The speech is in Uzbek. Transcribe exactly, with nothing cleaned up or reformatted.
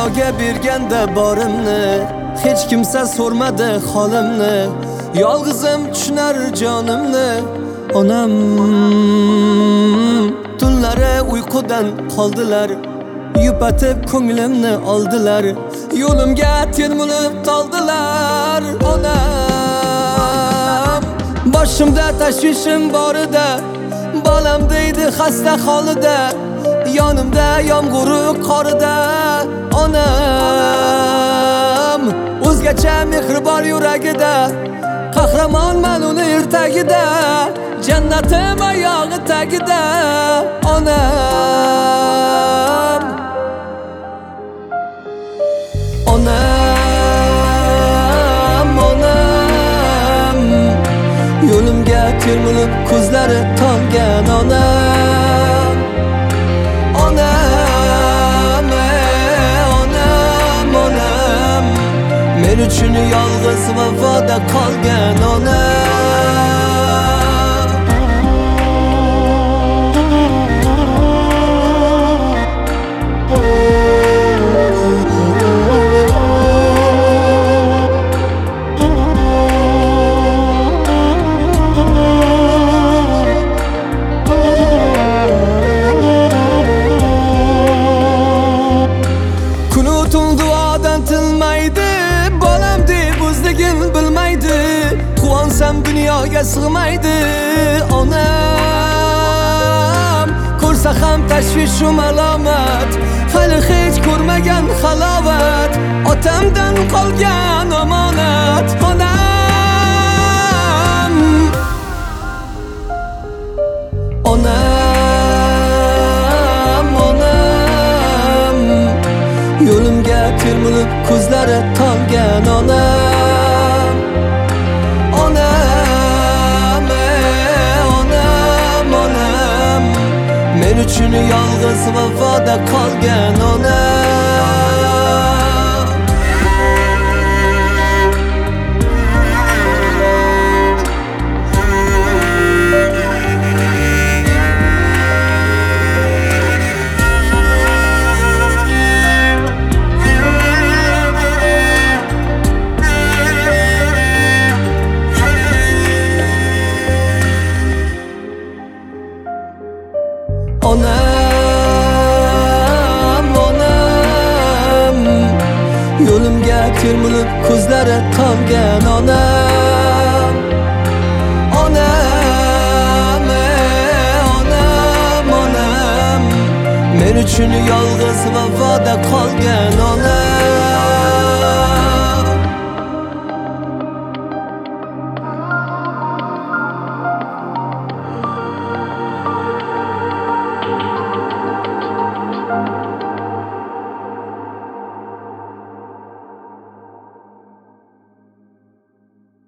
dunyoga berganda borimni hech kimsa so'rmadi holimni. Yolg'izim tushunar jonimni. Onam tunlari uyqudan qoldilar, yupatib ko'nglimni oldilar, yo'limga termulib toldilar. Onam boshimda tashvishim bor edi, bolam deydi xasta holida, yonimda yomg'iri qorida. Onam o'zgacha mehr bor yuragida, qahramonman uni ertagida, jannatim oyog'i tagida. Onam Onam Onam yo'limga termulib ko'zlari tolgan. Onam Onam Onam Onam men uchun yolg'iz vafoda qolgan. Onam quvonsam dunyoga sig'maydi. Onam ko'rsa ham tashvishu malomat, hali hech ko'rmagan halovat, otamdan qolgan omonat. Onam Onam Onam yo'limga termulib ko'zlari tolgan. Onam Onam Onam Onam men uchun yolg'iz vafoda qolgan. Onam Onam Onam yo'limga termulib ko'zlari tolgan. Onam Onam Onam Onam men uchun yolg'iz vafoda qolgan. Onam